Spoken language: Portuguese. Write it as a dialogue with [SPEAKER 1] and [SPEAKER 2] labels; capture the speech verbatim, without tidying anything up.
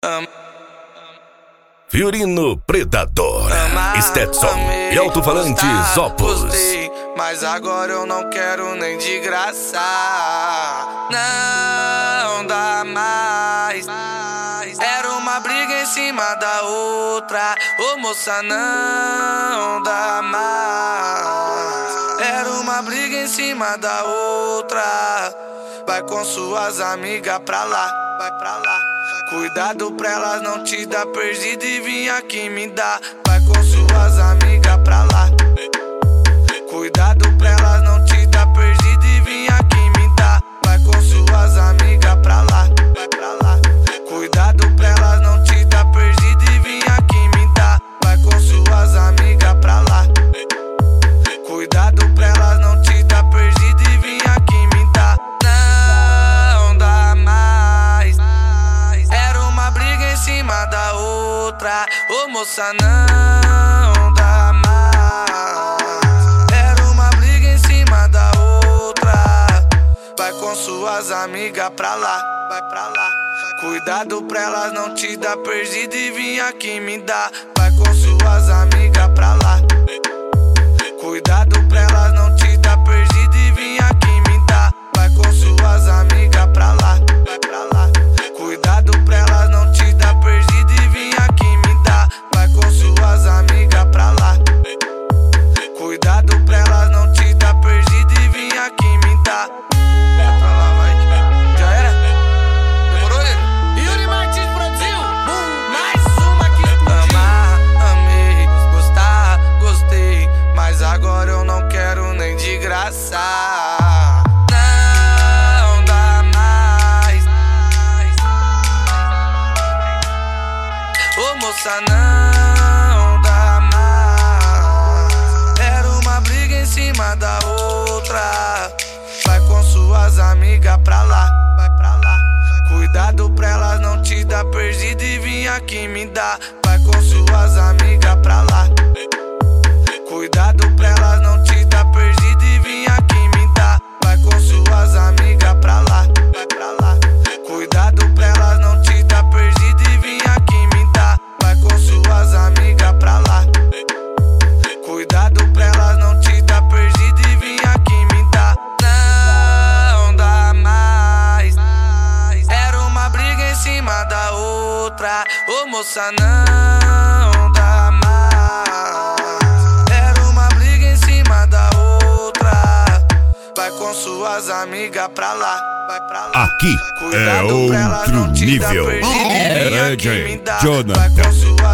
[SPEAKER 1] Fiorino Predador, Stetson e alto-falantes Opus.
[SPEAKER 2] Mas agora eu não quero nem de graça. Não dá mais. Era uma briga em cima da outra. Ô moça, não dá mais. Era uma briga em cima da outra. Vai com suas amigas pra lá, vai pra lá. Cuidado pra elas não te dar perdido e vir aqui me dar. Vai com suas amigas pra lá. Cuidado pra elas não te dar perdido e vir aqui me dar. Vai com suas amigas pra lá, vai pra lá. Cuidado pra elas não te dar perdido e vir aqui me dar. Vai com suas amigas pra lá. Cuidado pra elas não te dar perdido e vir aqui me dar. Não dá mais. Era uma briga em cima da outra. Ô moça, não dá mais. Era uma briga em cima da outra. Vai com suas amigas pra lá, vai pra lá. Cuidado pra elas não te dar perdido e vir aqui me dar. Vai com suas amigas pra lá. Cuidado pra elas não te dar perdido e vir aqui me dar. Vai com suas amigas pra lá, vai pra lá. Cuidado pra elas não te dar perdido e vir aqui me dar. Vai com suas amigas pra lá. Cuidado pra elas não te dar perdido e vir aqui me dar. Vai pra lá, vai. Já era? Demorou, ele?
[SPEAKER 3] Yuri Martins produziu. Boom. Mais uma que explodiu.
[SPEAKER 2] Amar, amei, gostar, gostei. Mas agora eu não quero nem de graça. Não dá mais. Ô moça, não dá mais. Era uma briga em cima da outra. Vai com suas amigas pra lá, vai pra lá. Cuidado pra elas não te dar perdido e vir aqui me dar. Vai com suas amigas pra lá. Cuidado pra elas não te dar perdido e vir aqui me dar. Vai com suas amigas pra lá, vai pra lá. Cuidado pra elas não te dar perdido e vir aqui me dar. Vai com suas amigas pra lá. Cuidado pra elas não te dar perdido e vir aqui me dar. Não dá mais. Era uma briga em cima da outra. Ô moça, não dá mais. Era uma briga em cima da outra. Vai com suas amigas pra lá, vai pra lá.
[SPEAKER 1] Aqui é
[SPEAKER 2] Cuidado pra elas
[SPEAKER 1] outro
[SPEAKER 2] não te dar
[SPEAKER 1] nível.
[SPEAKER 2] perdido e vir aqui me dar.
[SPEAKER 1] Jonathan.
[SPEAKER 2] Vai com suas